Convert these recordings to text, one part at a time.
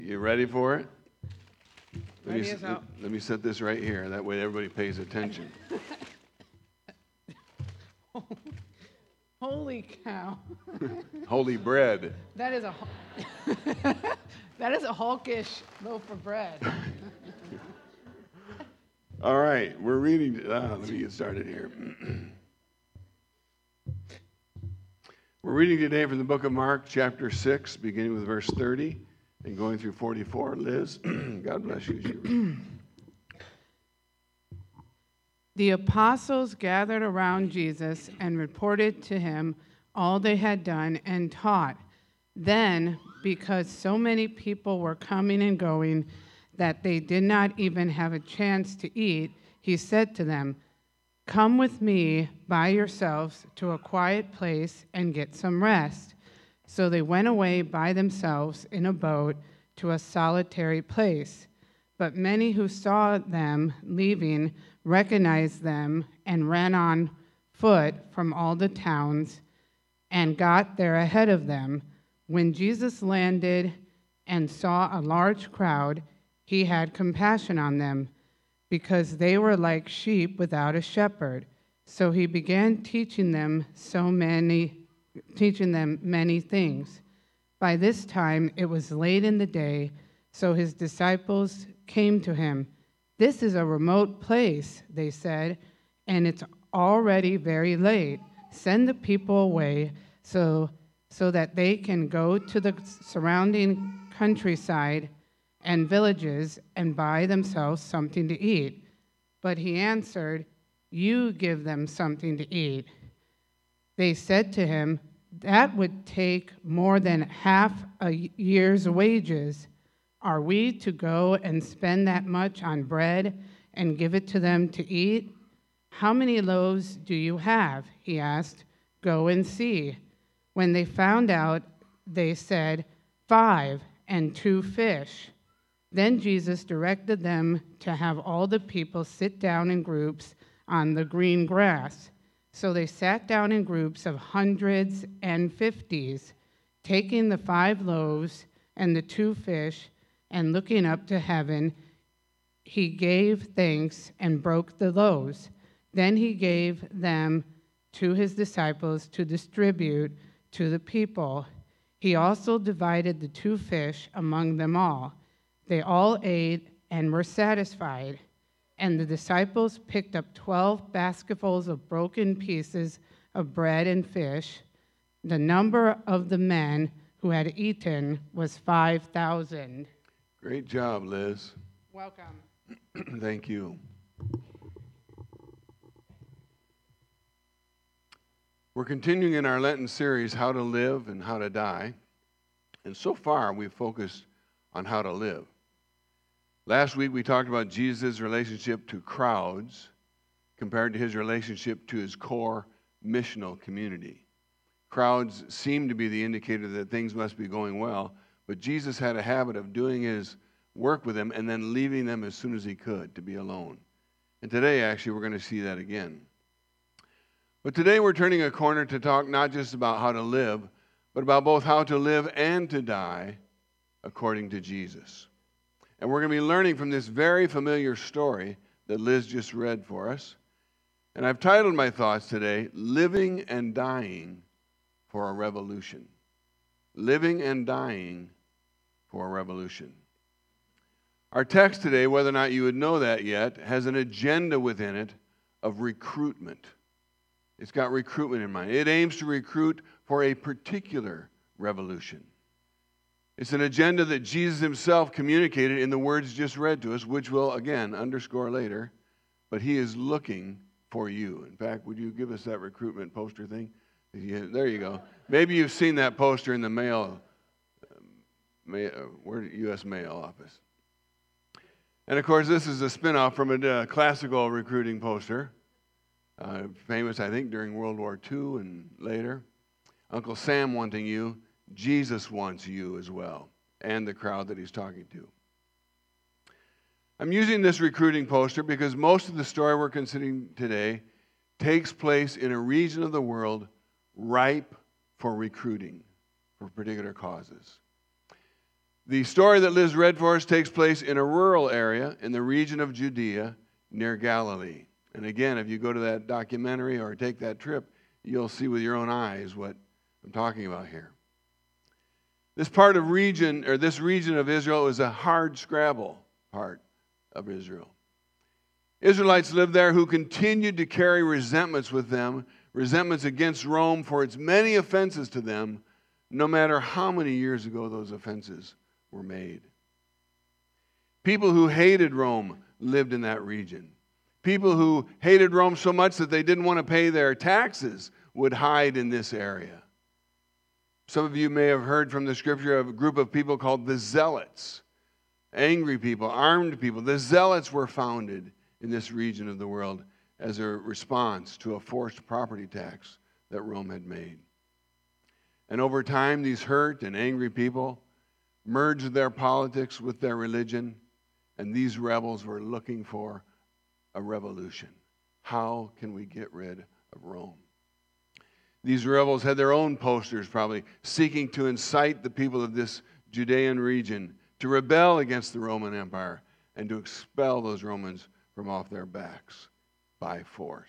You ready for it? Ready as hell. Let me set this right here. That way everybody pays attention. Holy cow. Holy bread. That is a that is a hulkish loaf of bread. All right, we're reading. Let me get started here. We're reading today from the book of Mark, chapter 6, beginning with verse 30 and going through 44. Liz, God bless you. The apostles gathered around Jesus and reported to him all they had done and taught. Then, because so many people were coming and going that they did not even have a chance to eat, he said to them, "Come with me by yourselves to a quiet place and get some rest." So they went away by themselves in a boat to a solitary place. But many who saw them leaving recognized them and ran on foot from all the towns and got there ahead of them. When Jesus landed and saw a large crowd, he had compassion on them, because they were like sheep without a shepherd. So he began teaching them many things. By this time it was late in the day, so his disciples came to him. "This is a remote place," they said, "and it's already very late. Send the people away so that they can go to the surrounding countryside and villages and buy themselves something to eat." But he answered, "You give them something to eat." They said to him, "That would take more than half a year's wages. Are we to go and spend that much on bread and give it to them to eat?" "How many loaves do you have?" he asked. "Go and see." When they found out, they said, 5 and 2 fish. Then Jesus directed them to have all the people sit down in groups on the green grass. So they sat down in groups of hundreds and fifties, taking the 5 loaves and the 2 fish, and looking up to heaven, he gave thanks and broke the loaves. Then he gave them to his disciples to distribute to the people. He also divided the 2 fish among them all. They all ate and were satisfied. And the disciples picked up 12 basketfuls of broken pieces of bread and fish. The number of the men who had eaten was 5,000. Great job, Liz. Welcome. Thank you. We're continuing in our Lenten series, How to Live and How to Die. And so far, we've focused on how to live. Last week, we talked about Jesus' relationship to crowds compared to his relationship to his core missional community. Crowds seem to be the indicator that things must be going well, but Jesus had a habit of doing his work with them and then leaving them as soon as he could to be alone. And today, actually, we're going to see that again. But today, we're turning a corner to talk not just about how to live, but about both how to live and to die according to Jesus. And we're going to be learning from this very familiar story that Liz just read for us. And I've titled my thoughts today, Living and Dying for a Revolution. Living and Dying for a Revolution. Our text today, whether or not you would know that yet, has an agenda within it of recruitment. It's got recruitment in mind. It aims to recruit for a particular revolution. It's an agenda that Jesus himself communicated in the words just read to us, which we'll, again, underscore later. But he is looking for you. In fact, would you give us that recruitment poster thing? There you go. Maybe you've seen that poster in the U.S. Mail office. And, of course, this is a spin-off from a classical recruiting poster, famous, I think, during World War II and later. Uncle Sam wanting you. Jesus wants you as well, and the crowd that he's talking to. I'm using this recruiting poster because most of the story we're considering today takes place in a region of the world ripe for recruiting for particular causes. The story that Liz read for us takes place in a rural area in the region of Judea near Galilee. And again, if you go to that documentary or take that trip, you'll see with your own eyes what I'm talking about here. This region of Israel is a hard scrabble part of Israel. Israelites lived there who continued to carry resentments with them, resentments against Rome for its many offenses to them, no matter how many years ago those offenses were made. People who hated Rome lived in that region. People who hated Rome so much that they didn't want to pay their taxes would hide in this area. Some of you may have heard from the scripture of a group of people called the Zealots. Angry people, armed people. The Zealots were founded in this region of the world as a response to a forced property tax that Rome had made. And over time, these hurt and angry people merged their politics with their religion, and these rebels were looking for a revolution. How can we get rid of Rome? These rebels had their own posters, probably, seeking to incite the people of this Judean region to rebel against the Roman Empire and to expel those Romans from off their backs by force.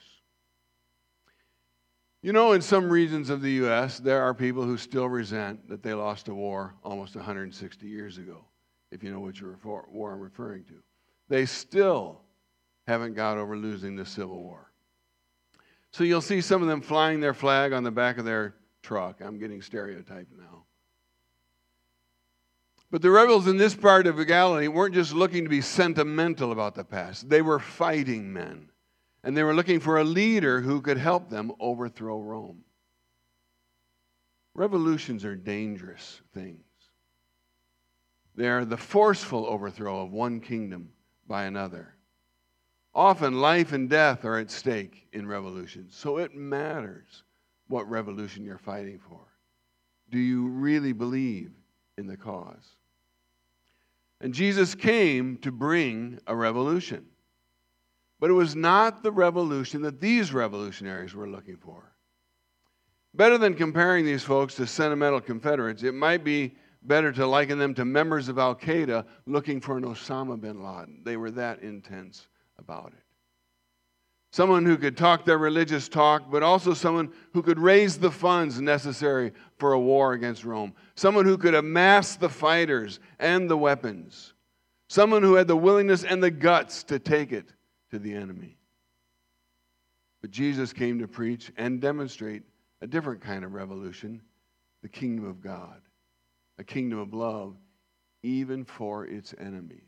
You know, in some regions of the U.S., there are people who still resent that they lost a war almost 160 years ago, if you know which war I'm referring to. They still haven't got over losing the Civil War. So you'll see some of them flying their flag on the back of their truck. I'm getting stereotyped now. But the rebels in this part of Galilee weren't just looking to be sentimental about the past. They were fighting men. And they were looking for a leader who could help them overthrow Rome. Revolutions are dangerous things. They are the forceful overthrow of one kingdom by another. Often life and death are at stake in revolutions, so it matters what revolution you're fighting for. Do you really believe in the cause? And Jesus came to bring a revolution. But it was not the revolution that these revolutionaries were looking for. Better than comparing these folks to sentimental Confederates, it might be better to liken them to members of Al-Qaeda looking for an Osama bin Laden. They were that intense about it. Someone who could talk their religious talk, but also someone who could raise the funds necessary for a war against Rome. Someone who could amass the fighters and the weapons. Someone who had the willingness and the guts to take it to the enemy. But Jesus came to preach and demonstrate a different kind of revolution, the kingdom of God, a kingdom of love, even for its enemies.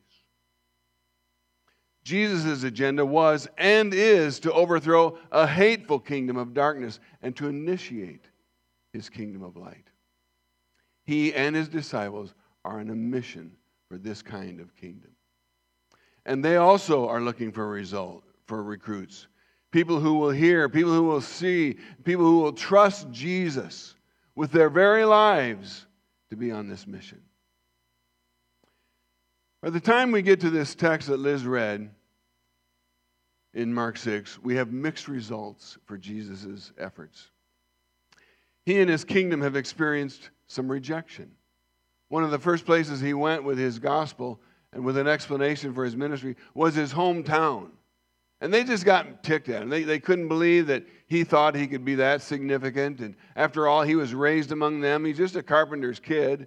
Jesus' agenda was and is to overthrow a hateful kingdom of darkness and to initiate his kingdom of light. He and his disciples are on a mission for this kind of kingdom. And they also are looking for recruits. People who will hear, people who will see, people who will trust Jesus with their very lives to be on this mission. By the time we get to this text that Liz read in Mark 6, we have mixed results for Jesus' efforts. He and his kingdom have experienced some rejection. One of the first places he went with his gospel and with an explanation for his ministry was his hometown. And they just got ticked at him. They couldn't believe that he thought he could be that significant. And after all, he was raised among them. He's just a carpenter's kid.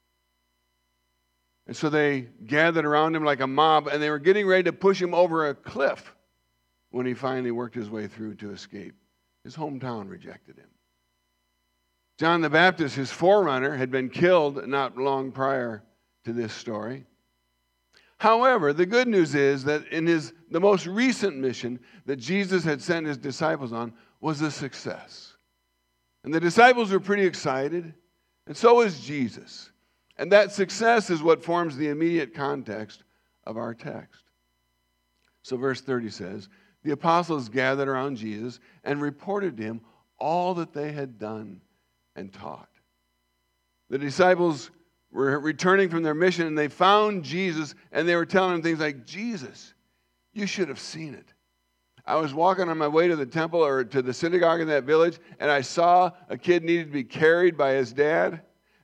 And so they gathered around him like a mob, and they were getting ready to push him over a cliff when he finally worked his way through to escape. His hometown rejected him. John the Baptist, his forerunner, had been killed not long prior to this story. However, the good news is that in the most recent mission that Jesus had sent his disciples on was a success. And the disciples were pretty excited, and so is Jesus. And that success is what forms the immediate context of our text. So verse 30 says, the apostles gathered around Jesus and reported to him all that they had done and taught. The disciples were returning from their mission, and they found Jesus, and they were telling him things like, Jesus, you should have seen it. I was walking on my way to the temple or to the synagogue in that village, and I saw a kid needed to be carried by his dad,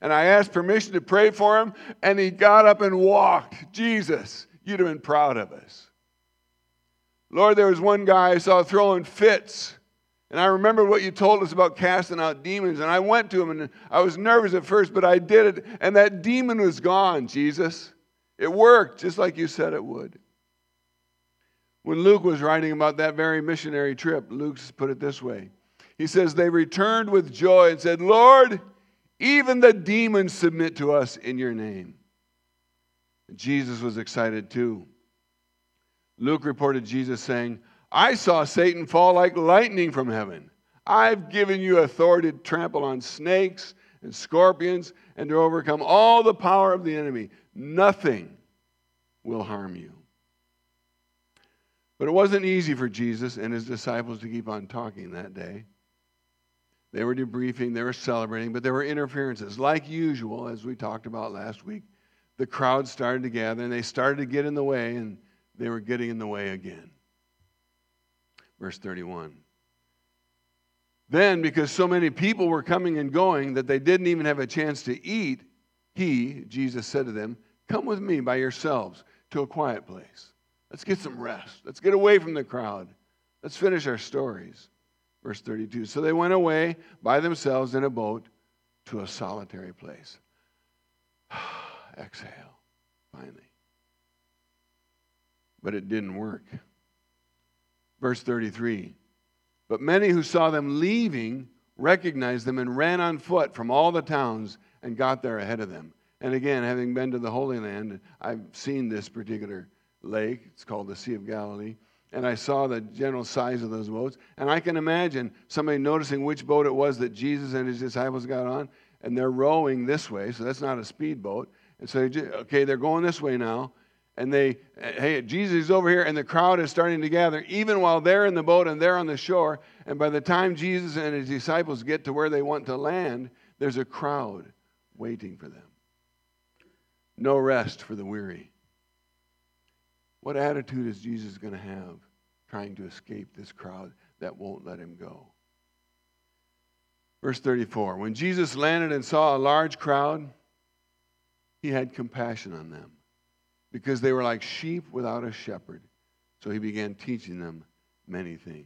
And I asked permission to pray for him, and he got up and walked. Jesus, you'd have been proud of us. Lord, there was one guy I saw throwing fits. And I remember what you told us about casting out demons. And I went to him, and I was nervous at first, but I did it. And that demon was gone, Jesus. It worked, just like you said it would. When Luke was writing about that very missionary trip, Luke put it this way. He says, they returned with joy and said, Lord, even the demons submit to us in your name. And Jesus was excited too. Luke reported Jesus saying, I saw Satan fall like lightning from heaven. I've given you authority to trample on snakes and scorpions and to overcome all the power of the enemy. Nothing will harm you. But it wasn't easy for Jesus and his disciples to keep on talking that day. They were debriefing, they were celebrating, but there were interferences. Like usual, as we talked about last week, the crowd started to gather and they started to get in the way, and they were getting in the way again. Verse 31. Then, because so many people were coming and going that they didn't even have a chance to eat, Jesus said to them, come with me by yourselves to a quiet place. Let's get some rest. Let's get away from the crowd. Let's finish our stories. Verse 32. So they went away by themselves in a boat to a solitary place. Exhale, finally. But it didn't work. Verse 33. But many who saw them leaving recognized them and ran on foot from all the towns and got there ahead of them. And again, having been to the Holy Land, I've seen this particular lake. It's called the Sea of Galilee. And I saw the general size of those boats. And I can imagine somebody noticing which boat it was that Jesus and his disciples got on. And they're rowing this way, so that's not a speedboat. And so, okay, they're going this way now. And hey, Jesus is over here, and the crowd is starting to gather, even while they're in the boat and they're on the shore. And by the time Jesus and his disciples get to where they want to land, there's a crowd waiting for them. No rest for the weary. What attitude is Jesus going to have trying to escape this crowd that won't let him go? Verse 34, when Jesus landed and saw a large crowd, he had compassion on them, because they were like sheep without a shepherd. So he began teaching them many things.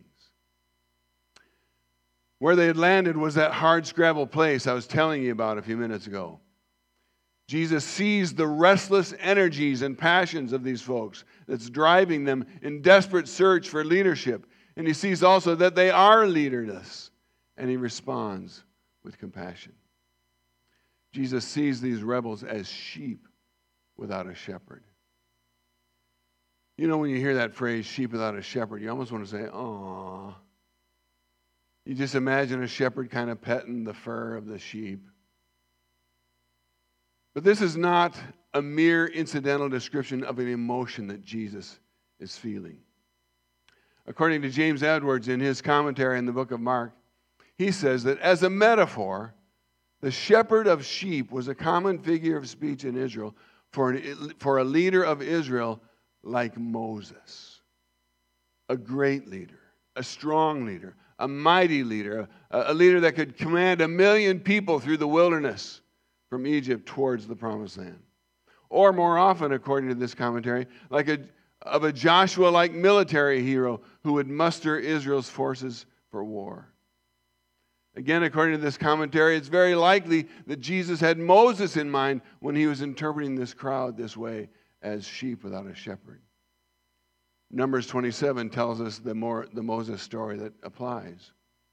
Where they had landed was that hardscrabble place I was telling you about a few minutes ago. Jesus sees the restless energies and passions of these folks that's driving them in desperate search for leadership. And he sees also that they are leaderless. And he responds with compassion. Jesus sees these rebels as sheep without a shepherd. You know, when you hear that phrase, sheep without a shepherd, you almost want to say, "Aw." You just imagine a shepherd kind of petting the fur of the sheep. But this is not a mere incidental description of an emotion that Jesus is feeling. According to James Edwards in his commentary in the book of Mark, he says that as a metaphor, the shepherd of sheep was a common figure of speech in Israel for a leader of Israel like Moses. A great leader, a strong leader, a mighty leader, a leader that could command 1 million people through the wilderness from Egypt towards the promised land. Or more often, according to this commentary, like a Joshua-like military hero who would muster Israel's forces for war. Again, according to this commentary, it's very likely that Jesus had Moses in mind when he was interpreting this crowd this way, as sheep without a shepherd. Numbers 27 tells us the Moses story that applies.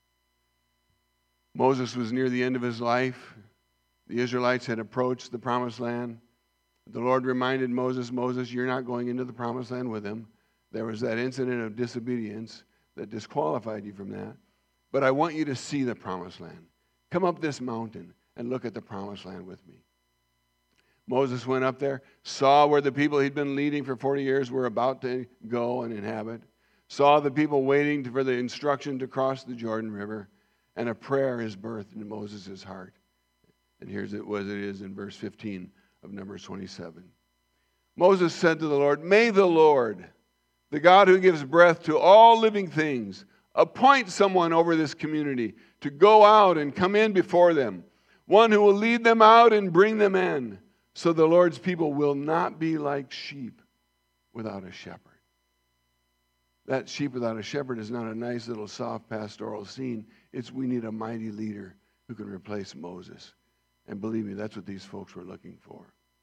Moses was near the end of his life. The Israelites had approached the promised land. The Lord reminded Moses, you're not going into the promised land with them. There was that incident of disobedience that disqualified you from that. But I want you to see the promised land. Come up this mountain and look at the promised land with me. Moses went up there, saw where the people he'd been leading for 40 years were about to go and inhabit, saw the people waiting for the instruction to cross the Jordan River, and a prayer is birthed in Moses' heart. And here's what it is in verse 15 of Numbers 27. Moses said to the Lord, may the Lord, the God who gives breath to all living things, appoint someone over this community to go out and come in before them. one who will lead them out and bring them in. So the Lord's people will not be like sheep without a shepherd. That sheep without a shepherd is not a nice little soft pastoral scene. We need a mighty leader who can replace Moses. And believe me, that's what these folks were looking for.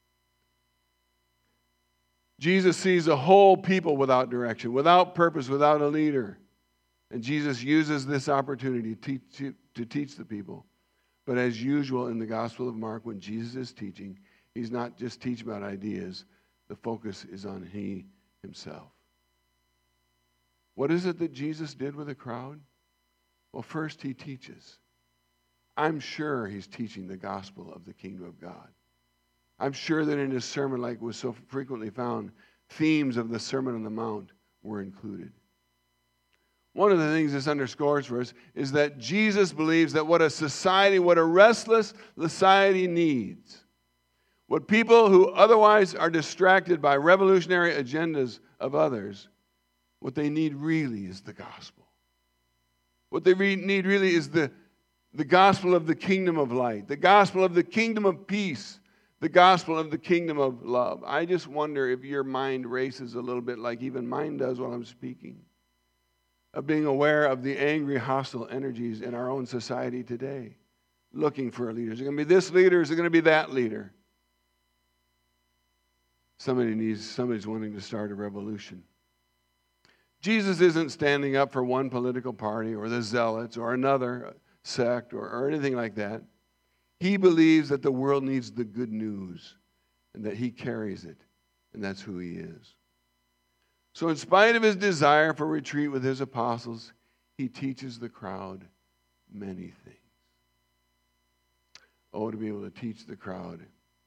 Jesus sees a whole people without direction, without purpose, without a leader. And Jesus uses this opportunity to teach the people. But as usual in the Gospel of Mark, when Jesus is teaching, he's not just teaching about ideas. The focus is on he himself. What is it that Jesus did with the crowd? Well, first he teaches. I'm sure he's teaching the gospel of the kingdom of God. I'm sure that in his sermon, like was so frequently found, themes of the Sermon on the Mount were included. One of the things this underscores for us is that Jesus believes that what a restless society needs, what people who otherwise are distracted by revolutionary agendas of others, what they need really is the gospel. What they need really is the gospel of the kingdom of light, the gospel of the kingdom of peace, the gospel of the kingdom of love. I just wonder if your mind races a little bit like even mine does while I'm speaking, of being aware of the angry, hostile energies in our own society today, looking for a leader. Is it going to be this leader? Is it going to be that leader? Somebody's wanting to start a revolution. Jesus isn't standing up for one political party or the Zealots or another sect or anything like that. He believes that the world needs the good news and that he carries it, and that's who he is. So in spite of his desire for retreat with his apostles, he teaches the crowd many things. Oh, to be able to teach the crowd.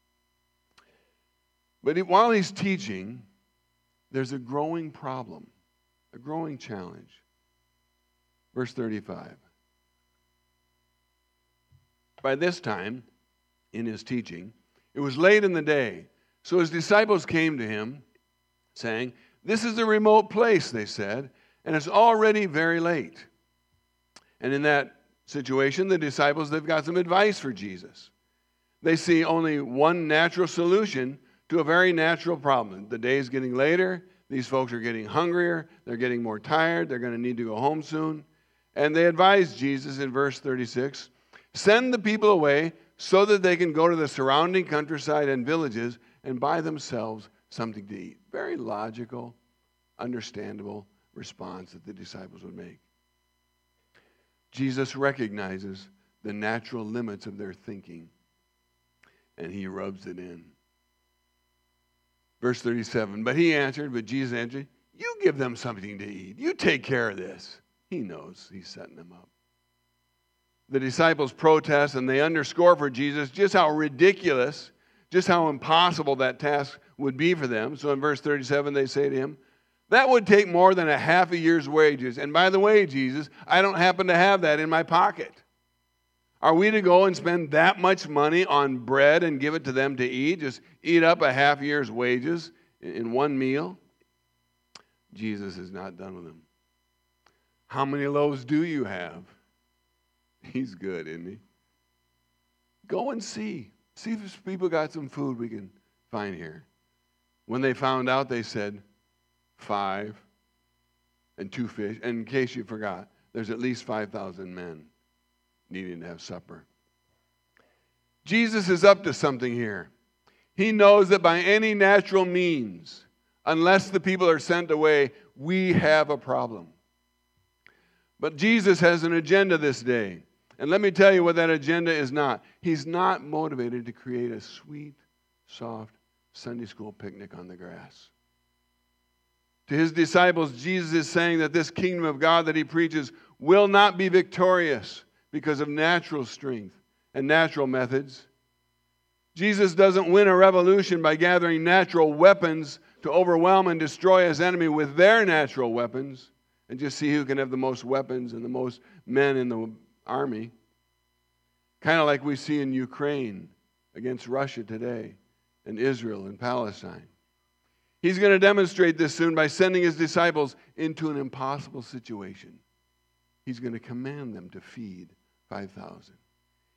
But while he's teaching, there's a growing problem, a growing challenge. Verse 35. By this time, in his teaching, it was late in the day. So his disciples came to him, saying, "This is a remote place," they said, "and it's already very late." And in that situation, the disciples, they've got some advice for Jesus. They see only one natural solution to a very natural problem. The day is getting later. These folks are getting hungrier. They're getting more tired. They're going to need to go home soon. And they advise Jesus in verse 36, "Send the people away so that they can go to the surrounding countryside and villages and buy themselves something to eat." Very logical, understandable response that the disciples would make. Jesus recognizes the natural limits of their thinking, and he rubs it in. Verse 37, but Jesus answered, "You give them something to eat. You take care of this." He knows he's setting them up. The disciples protest, and they underscore for Jesus just how ridiculous, just how impossible that task would be for them. So in verse 37, they say to him, "That would take more than a half a year's wages. And by the way, Jesus, I don't happen to have that in my pocket. Are we to go and spend that much money on bread and give it to them to eat? Just eat up a half year's wages in one meal?" Jesus is not done with them. "How many loaves do you have?" He's good, isn't he? "Go and see. See if people got some food we can find here." When they found out, they said, 5 and 2 fish. And in case you forgot, there's at least 5,000 men needing to have supper. Jesus is up to something here. He knows that by any natural means, unless the people are sent away, we have a problem. But Jesus has an agenda this day. And let me tell you what that agenda is not. He's not motivated to create a sweet, soft Sunday school picnic on the grass. To his disciples, Jesus is saying that this kingdom of God that he preaches will not be victorious because of natural strength and natural methods. Jesus doesn't win a revolution by gathering natural weapons to overwhelm and destroy his enemy with their natural weapons and just see who can have the most weapons and the most men in the army. Kind of like we see in Ukraine against Russia today, and Israel and Palestine. He's going to demonstrate this soon by sending his disciples into an impossible situation. He's going to command them to feed 5,000.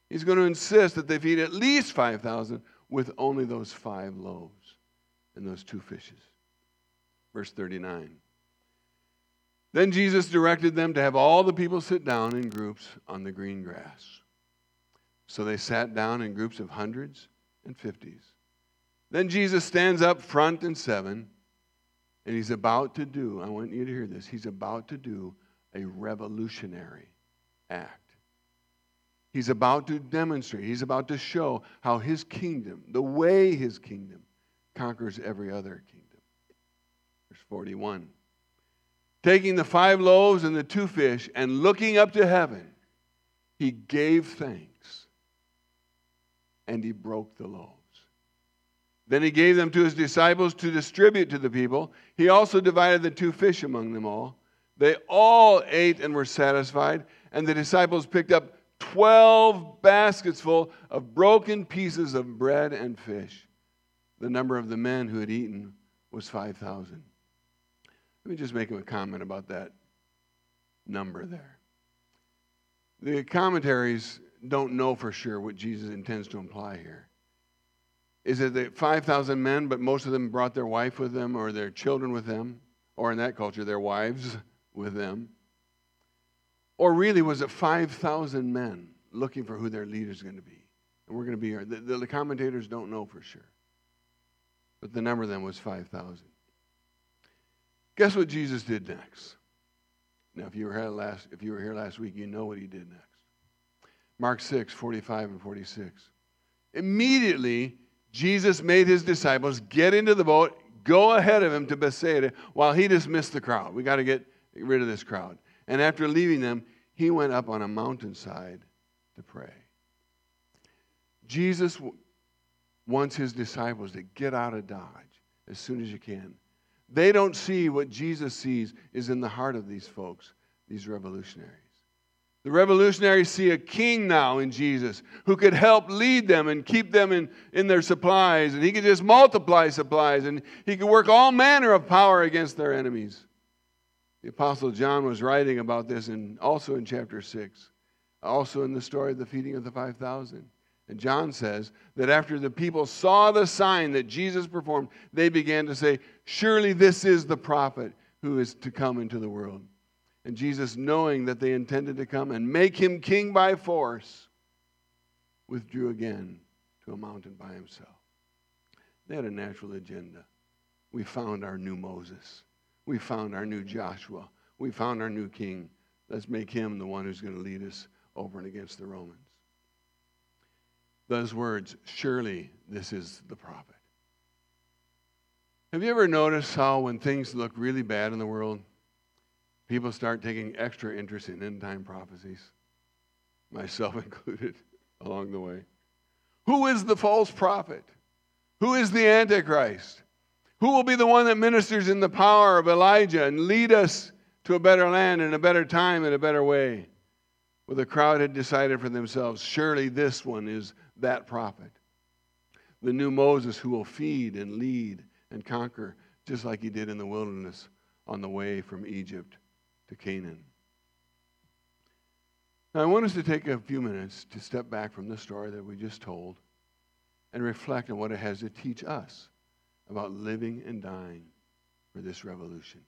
He's going to insist that they feed at least 5,000 with only those 5 loaves and those 2 fishes. Verse 39. Then Jesus directed them to have all the people sit down in groups on the green grass. So they sat down in groups of hundreds and 50s. Then Jesus stands up front in 7, and he's about to do, I want you to hear this, he's about to do a revolutionary act. He's about to demonstrate, he's about to show how his kingdom, the way his kingdom, conquers every other kingdom. Verse 41. Taking the 5 loaves and the 2 fish and looking up to heaven, he gave thanks and he broke the loaves. Then he gave them to his disciples to distribute to the people. He also divided the 2 fish among them all. They all ate and were satisfied, and the disciples picked up 12 baskets full of broken pieces of bread and fish. The number of the men who had eaten was 5,000. Let me just make a comment about that number there. The commentaries don't know for sure what Jesus intends to imply here. Is it the 5,000 men, but most of them brought their wife with them or their children with them, or in that culture, their wives with them? Or really, was it 5,000 men looking for who their leader is going to be? And we're going to be here. The commentators don't know for sure. But the number of them was 5,000. Guess what Jesus did next? Now, if you were here last week, you know what he did next. Mark 6, 45 and 46. Immediately, Jesus made his disciples get into the boat, go ahead of him to Bethsaida, while he dismissed the crowd. We got to get rid of this crowd. And after leaving them, he went up on a mountainside to pray. Jesus wants his disciples to get out of Dodge as soon as you can. They don't see what Jesus sees is in the heart of these folks, these revolutionaries. The revolutionaries see a king now in Jesus who could help lead them and keep them in their supplies. And he could just multiply supplies. And he could work all manner of power against their enemies. The Apostle John was writing about this also in chapter 6. Also in the story of the feeding of the 5,000. And John says that after the people saw the sign that Jesus performed, they began to say, surely this is the prophet who is to come into the world. And Jesus, knowing that they intended to come and make him king by force, withdrew again to a mountain by himself. They had a natural agenda. We found our new Moses. We found our new Joshua. We found our new king. Let's make him the one who's going to lead us over and against the Romans. Those words, surely this is the prophet. Have you ever noticed how when things look really bad in the world, people start taking extra interest in end-time prophecies? Myself included, along the way. Who is the false prophet? Who is the Antichrist? Who will be the one that ministers in the power of Elijah and lead us to a better land and a better time and a better way? Well, the crowd had decided for themselves, surely this one is that prophet. The new Moses who will feed and lead and conquer, just like he did in the wilderness on the way from Egypt to Canaan. Now, I want us to take a few minutes to step back from the story that we just told and reflect on what it has to teach us about living and dying for this revolution.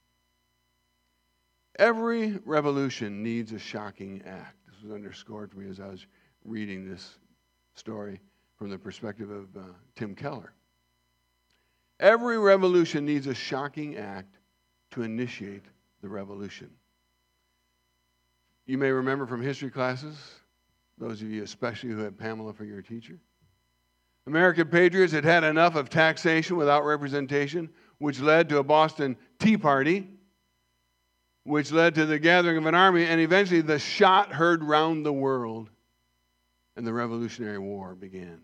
Every revolution needs a shocking act. This was underscored for me as I was reading this story from the perspective of Tim Keller. Every revolution needs a shocking act to initiate the revolution. You may remember from history classes, those of you especially who had Pamela for your teacher, American patriots had had enough of taxation without representation, which led to a Boston Tea Party, which led to the gathering of an army, and eventually the shot heard round the world, and the Revolutionary War began.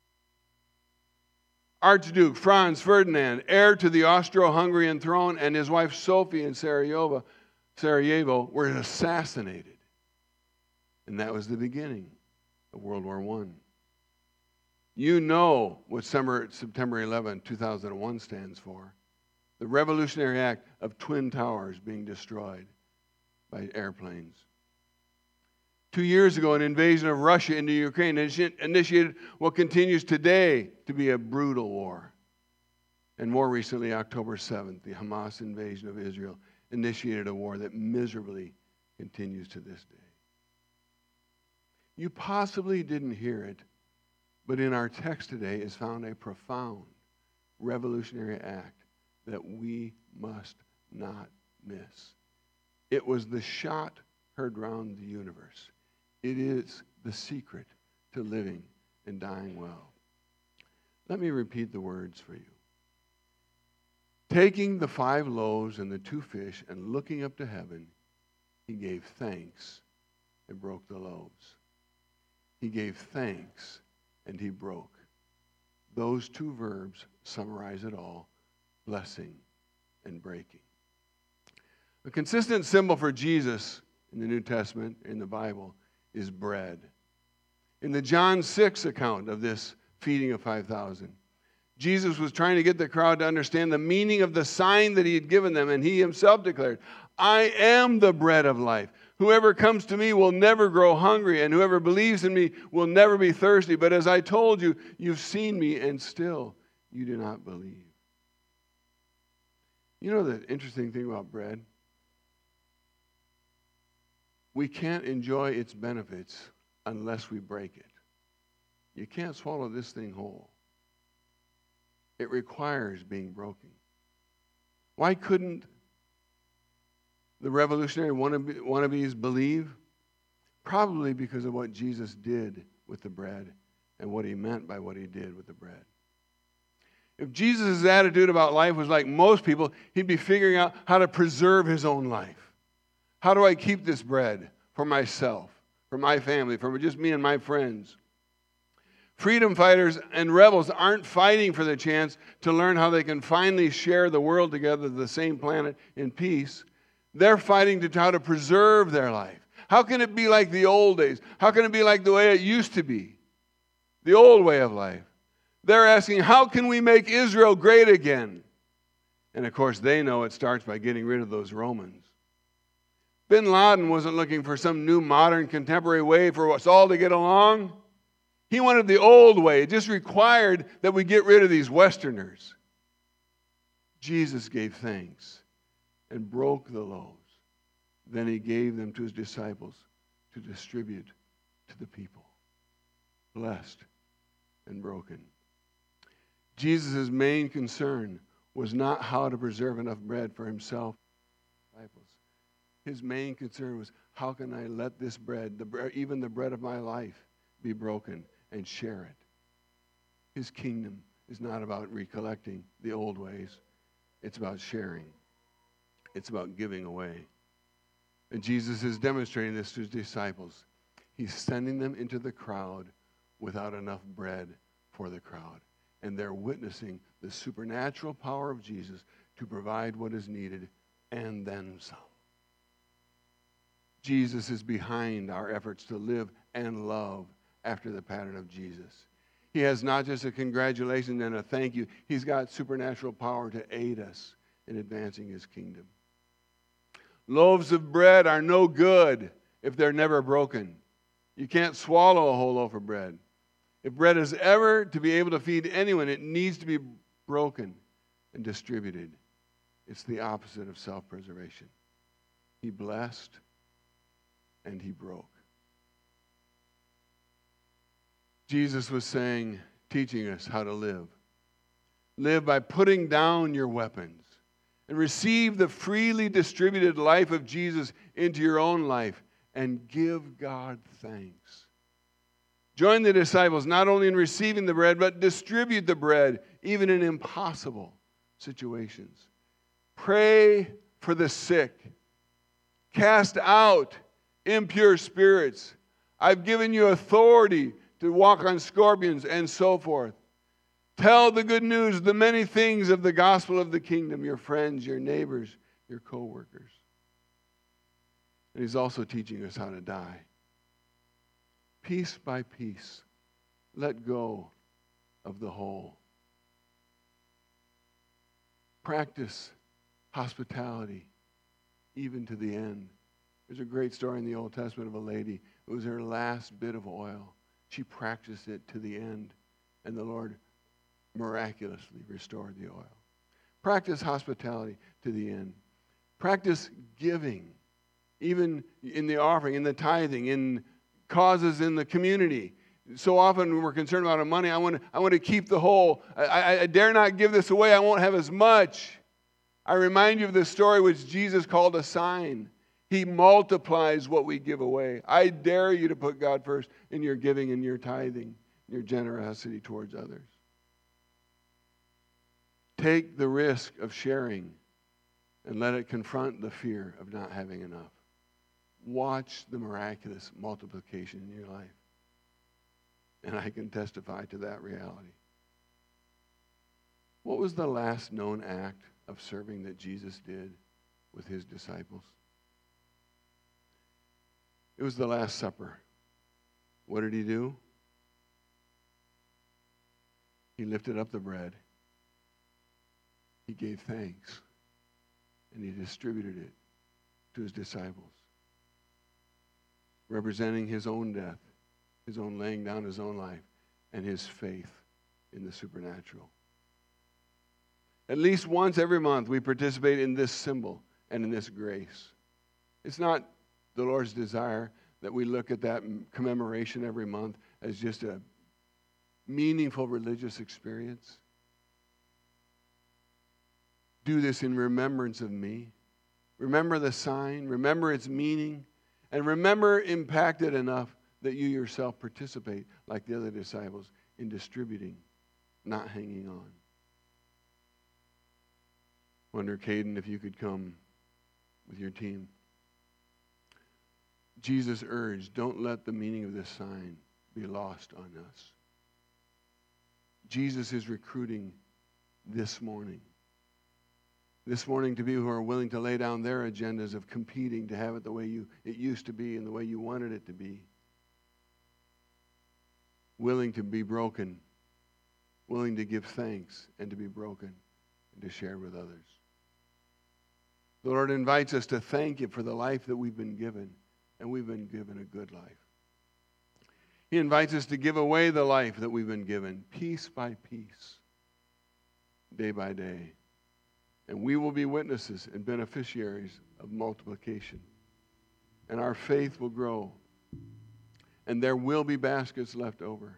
Archduke Franz Ferdinand, heir to the Austro-Hungarian throne, and his wife Sophie in Sarajevo were assassinated. And that was the beginning of World War I. You know what September 11, 2001 stands for. The revolutionary act of Twin Towers being destroyed by airplanes. 2 years ago, an invasion of Russia into Ukraine initiated what continues today to be a brutal war. And more recently, October 7th, the Hamas invasion of Israel initiated a war that miserably continues to this day. You possibly didn't hear it, but in our text today is found a profound revolutionary act that we must not miss. It was the shot heard round the universe. It is the secret to living and dying well. Let me repeat the words for you. Taking the 5 loaves and the 2 fish and looking up to heaven, he gave thanks and broke the loaves. He gave thanks and he broke. Those 2 verbs summarize it all: blessing and breaking. A consistent symbol for Jesus in the New Testament, in the Bible, is bread. In the John 6 account of this feeding of 5,000, Jesus was trying to get the crowd to understand the meaning of the sign that he had given them, and he himself declared, "I am the bread of life. Whoever comes to me will never grow hungry, and whoever believes in me will never be thirsty. But as I told you, you've seen me, and still you do not believe." You know the interesting thing about bread? We can't enjoy its benefits unless we break it. You can't swallow this thing whole. It requires being broken. Why couldn't the revolutionary wannabes believe? Probably because of what Jesus did with the bread and what he meant by what he did with the bread. If Jesus' attitude about life was like most people, he'd be figuring out how to preserve his own life. How do I keep this bread for myself, for my family, for just me and my friends? Freedom fighters and rebels aren't fighting for the chance to learn how they can finally share the world together, the same planet, in peace. They're fighting to try to preserve their life. How can it be like the old days? How can it be like the way it used to be? The old way of life. They're asking, how can we make Israel great again? And of course, they know it starts by getting rid of those Romans. Bin Laden wasn't looking for some new modern contemporary way for us all to get along. He wanted the old way. It just required that we get rid of these Westerners. Jesus gave thanks and broke the loaves. Then he gave them to his disciples to distribute to the people. Blessed and broken. Jesus' main concern was not how to preserve enough bread for himself and his disciples. His main concern was, how can I let this bread, even the bread of my life, be broken and share it? His kingdom is not about recollecting the old ways. It's about sharing. It's about giving away. And Jesus is demonstrating this to his disciples. He's sending them into the crowd without enough bread for the crowd. And they're witnessing the supernatural power of Jesus to provide what is needed and then some. Jesus is behind our efforts to live and love after the pattern of Jesus. He has not just a congratulations and a thank you. He's got supernatural power to aid us in advancing his kingdom. Loaves of bread are no good if they're never broken. You can't swallow a whole loaf of bread. If bread is ever to be able to feed anyone, it needs to be broken and distributed. It's the opposite of self-preservation. He blessed and he broke. Jesus was saying, teaching us how to live. Live by putting down your weapons and receive the freely distributed life of Jesus into your own life and give God thanks. Join the disciples not only in receiving the bread, but distribute the bread even in impossible situations. Pray for the sick. Cast out impure spirits. I've given you authority to walk on scorpions and so forth. Tell the good news, the many things of the gospel of the kingdom, your friends, your neighbors, your co-workers. And he's also teaching us how to die. Piece by piece, let go of the whole. Practice hospitality, even to the end. There's a great story in the Old Testament of a lady. It was her last bit of oil. She practiced it to the end, and the Lord miraculously restored the oil. Practice hospitality to the end. Practice giving, even in the offering, in the tithing, in causes in the community. So often when we're concerned about our money, I want to keep the whole. I dare not give this away. I won't have as much. I remind you of the story which Jesus called a sign. He multiplies what we give away. I dare you to put God first in your giving and your tithing, your generosity towards others. Take the risk of sharing and let it confront the fear of not having enough. Watch the miraculous multiplication in your life. And I can testify to that reality. What was the last known act of serving that Jesus did with his disciples? It was the Last Supper. What did he do? He lifted up the bread. He gave thanks. And he distributed it to his disciples, representing his own death, his own laying down his own life, and his faith in the supernatural. At least once every month, we participate in this symbol and in this grace. It's not the Lord's desire that we look at that commemoration every month as just a meaningful religious experience. Do this in remembrance of me. Remember the sign, remember its meaning, and remember impacted enough that you yourself participate, like the other disciples, in distributing, not hanging on. Wonder, Caden, if you could come with your team. Jesus urged, don't let the meaning of this sign be lost on us. Jesus is recruiting this morning to be who are willing to lay down their agendas of competing to have it the way it used to be and the way you wanted it to be. Willing to be broken, willing to give thanks and to be broken and to share with others. The Lord invites us to thank Him for the life that we've been given, and we've been given a good life. He invites us to give away the life that we've been given, piece by piece, day by day. And we will be witnesses and beneficiaries of multiplication. And our faith will grow. And there will be baskets left over.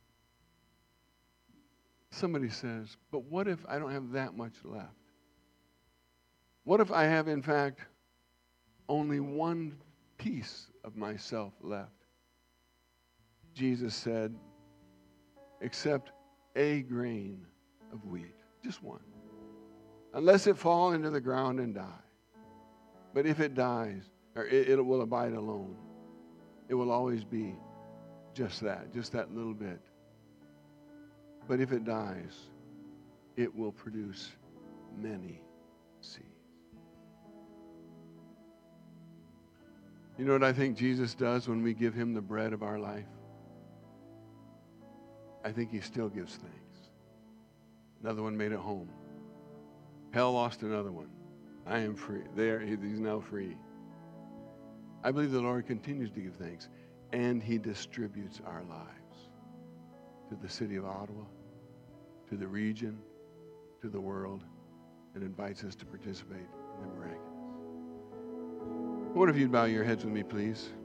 Somebody says, but what if I don't have that much left? What if I have, in fact, only one piece of myself left? Jesus said, except a grain of wheat, just one. Unless it fall into the ground and die. But if it dies, or it will abide alone, it will always be just that little bit. But if it dies, it will produce many seeds. You know what I think Jesus does when we give Him the bread of our life? I think He still gives thanks. Another one made it home. Hell lost another one. I am free. He's now free. I believe the Lord continues to give thanks, and He distributes our lives to the city of Ottawa, to the region, to the world, and invites us to participate in the miraculous. I wonder if you'd bow your heads with me, please.